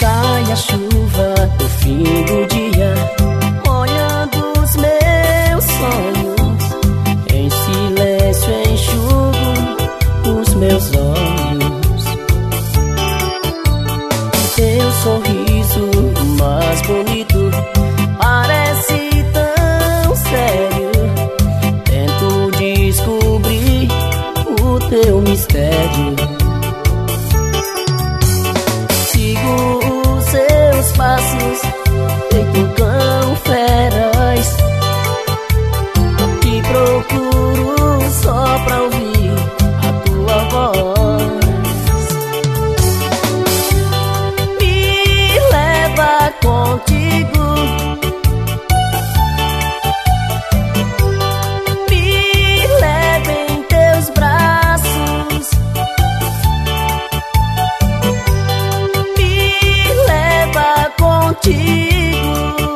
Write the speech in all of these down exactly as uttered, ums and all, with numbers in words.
Cai a chuva no fim do dia, molhando os meus sonhos. Em silêncio enxugo os meus olhos. Teu sorriso mais bonito parece tão sério. Tento descobrir o teu mistério. Sigo os seus passos, feito um cão feroz. Te procuro só pra ouvir a tua voz. Me leva contigo, me leva em teus braços, me leva contigo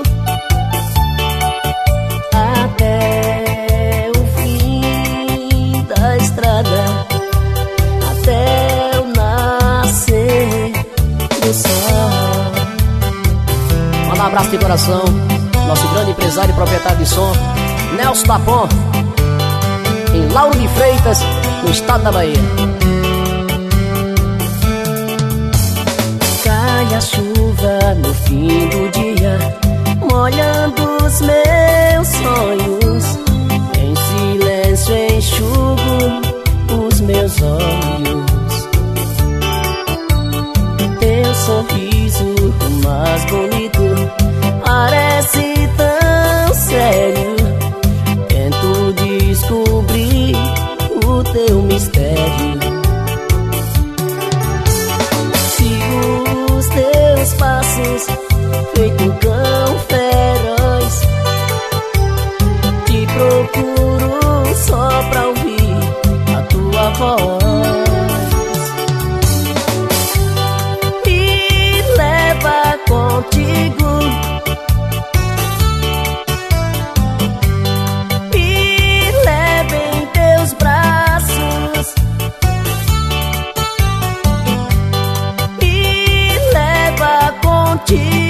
até o fim da estrada, até o nascer do sol. Manda um abraço de coração, nosso grande empresário e proprietário de som, Nelson Tapon, em Lauro de Freitas, no estado da Bahia. Cai a chuva no fim do dia, molhando os meus sonhos. Em silêncio enxugo os meus olhos. Teu sorriso mais bonito parece tão sério. Tento descobrir o teu mistério. Sigo os teus passos, feito um cão feroz. Te procuro só pra ouvir a tua voz. Me leva contigo, me leva em teus braços, me leva contigo